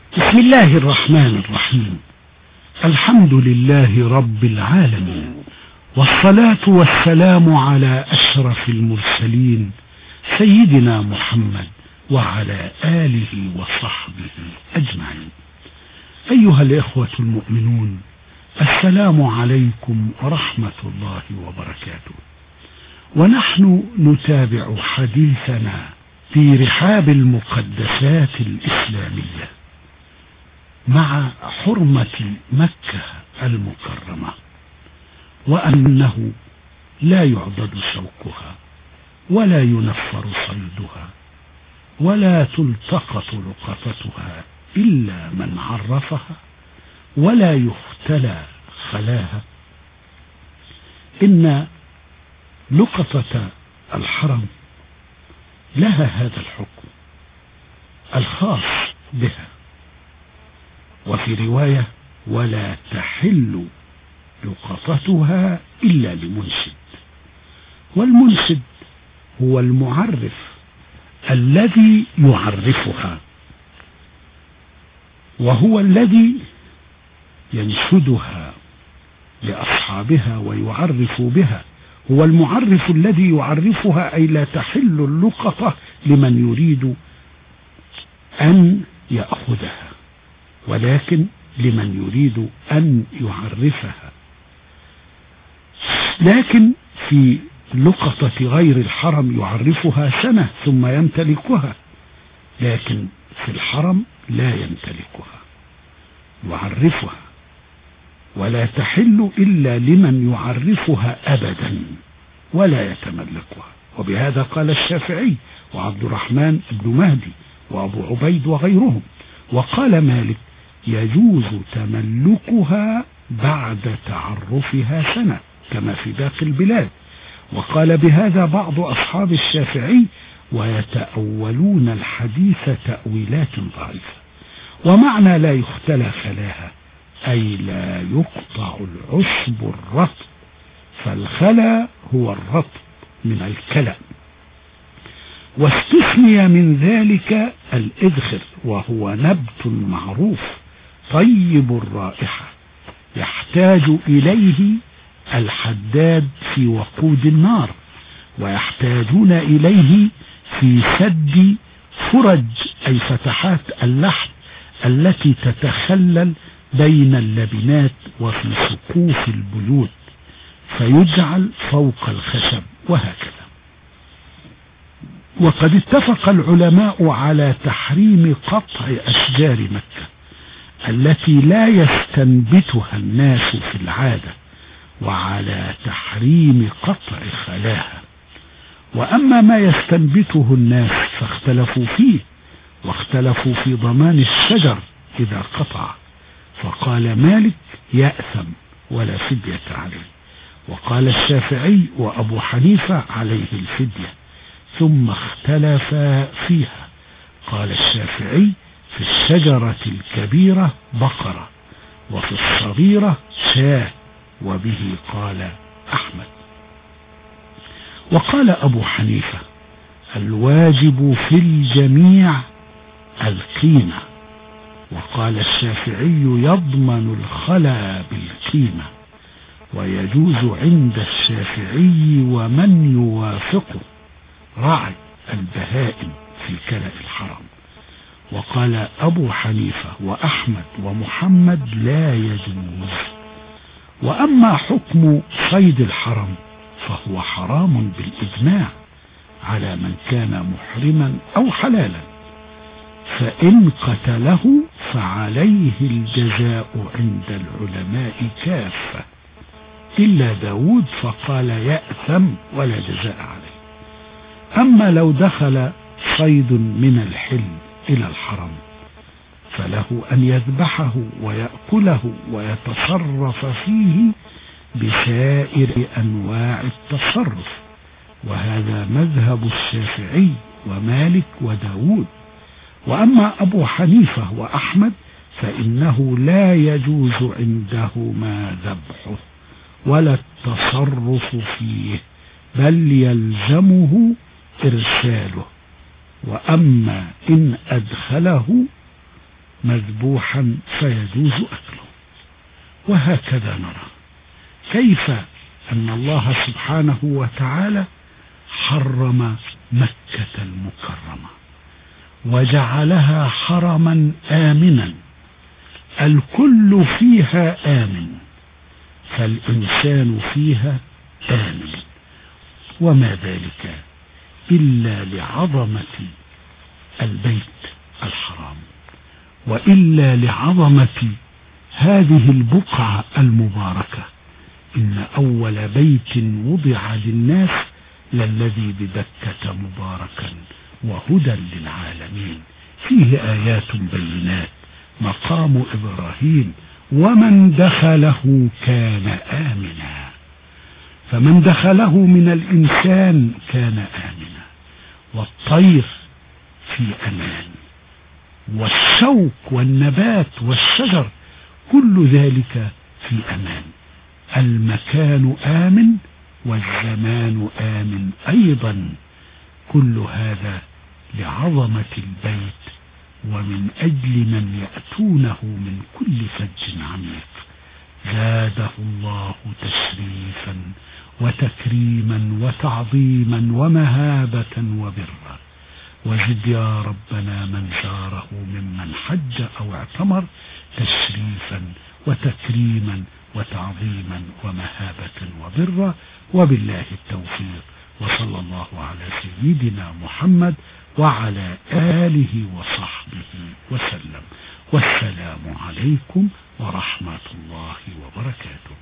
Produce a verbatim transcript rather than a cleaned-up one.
بسم الله الرحمن الرحيم. الحمد لله رب العالمين، والصلاة والسلام على أشرف المرسلين سيدنا محمد وعلى آله وصحبه أجمعين. أيها الإخوة المؤمنون، السلام عليكم ورحمة الله وبركاته. ونحن نتابع حديثنا في رحاب المقدسات الإسلامية مع حرمة مكة المكرمة، وأنه لا يعضد شوكها ولا ينفر صيدها ولا تلتقط لقطتها إلا من عرفها ولا يختلى خلاها. إن لقطة الحرم لها هذا الحكم الخاص بها، وفي رواية ولا تحل لقطتها إلا لمنشد، والمنشد هو المعرف الذي يعرفها، وهو الذي ينشدها لأصحابها ويعرف بها. هو المعرف الذي يعرفها، أي لا تحل اللقطة لمن يريد أن يأخذها، ولكن لمن يريد أن يعرفها. لكن في لقطة غير الحرم يعرفها سنة ثم يمتلكها، لكن في الحرم لا يمتلكها، يعرفها، ولا تحل إلا لمن يعرفها أبدا ولا يتملكها. وبهذا قال الشافعي وعبد الرحمن بن مهدي وأبو عبيد وغيرهم. وقال مالك يجوز تملكها بعد تعرفها سنة كما في باقي البلاد. وقال بهذا بعض أصحاب الشافعي ويتأولون الحديث تأويلات ضعيفة. ومعنى لا يختلى خلاها أي لا يقطع العشب الرطب، فالخلا هو الرطب من الكلى. واستثني من ذلك الإذخر، وهو نبت معروف طيب الرائحة يحتاج إليه الحداد في وقود النار، ويحتاجون إليه في سد فرج أي فتحات اللحم التي تتخلل بين اللبنات وفي سقوف البيوت، فيجعل فوق الخشب وهكذا. وقد اتفق العلماء على تحريم قطع أشجار مكة التي لا يستنبتها الناس في العادة، وعلى تحريم قطع خلاها. وأما ما يستنبته الناس فاختلفوا فيه، واختلفوا في ضمان الشجر إذا قطع، فقال مالك يأثم ولا فدية عليه، وقال الشافعي وأبو حنيفة عليه الفدية، ثم اختلفا فيها. قال الشافعي في الشجرة الكبيرة بقرة وفي الصغيرة شاة، وبه قال أحمد. وقال أبو حنيفة الواجب في الجميع القيمة، وقال الشافعي يضمن الخلا بالقيمة، ويجوز عند الشافعي ومن يوافقه راعي البهائم في كلأ الحرم. وقال أبو حنيفة وأحمد ومحمد لا يجوز. وأما حكم صيد الحرم فهو حرام بالإجماع على من كان محرما أو حلالا، فإن قتله فعليه الجزاء عند العلماء كافة إلا داود فقال يأثم ولا جزاء عليه. أما لو دخل صيد من الحل إلى الحرم فله أن يذبحه ويأكله ويتصرف فيه بسائر أنواع التصرف، وهذا مذهب الشافعي ومالك وداود. وأما أبو حنيفة وأحمد فإنه لا يجوز عندهما ذبحه ولا التصرف فيه، بل يلزمه إرساله. وأما إن أدخله مذبوحا فيجوز أكله. وهكذا نرى كيف أن الله سبحانه وتعالى حرم مكة المكرمة وجعلها حرما آمنا الكل فيها آمن، فالإنسان فيها آمن، وما ذلك إلا لعظمة البيت الحرام، وإلا لعظمة هذه البقعة المباركة. إن أول بيت وضع للناس للذي ببكة مباركا وهدى للعالمين، فيه آيات بينات مقام إبراهيم، ومن دخله كان آمنا. فمن دخله من الإنسان كان آمنا، والطير في أمان، والشوك والنبات والشجر كل ذلك في أمان. المكان آمن والزمان آمن أيضا، كل هذا لعظمة البيت ومن أجل من يأتونه من كل فج عميق. زاده الله تشريفا وتكريما وتعظيما ومهابة وبرا. وزد يا ربنا من زاره ممن حج أو اعتمر تشريفا وتكريما وتعظيما ومهابة وبرا. وبالله التوفيق، وصلى الله على سيدنا محمد وعلى آله وصحبه وسلم، والسلام عليكم ورحمة الله وبركاته.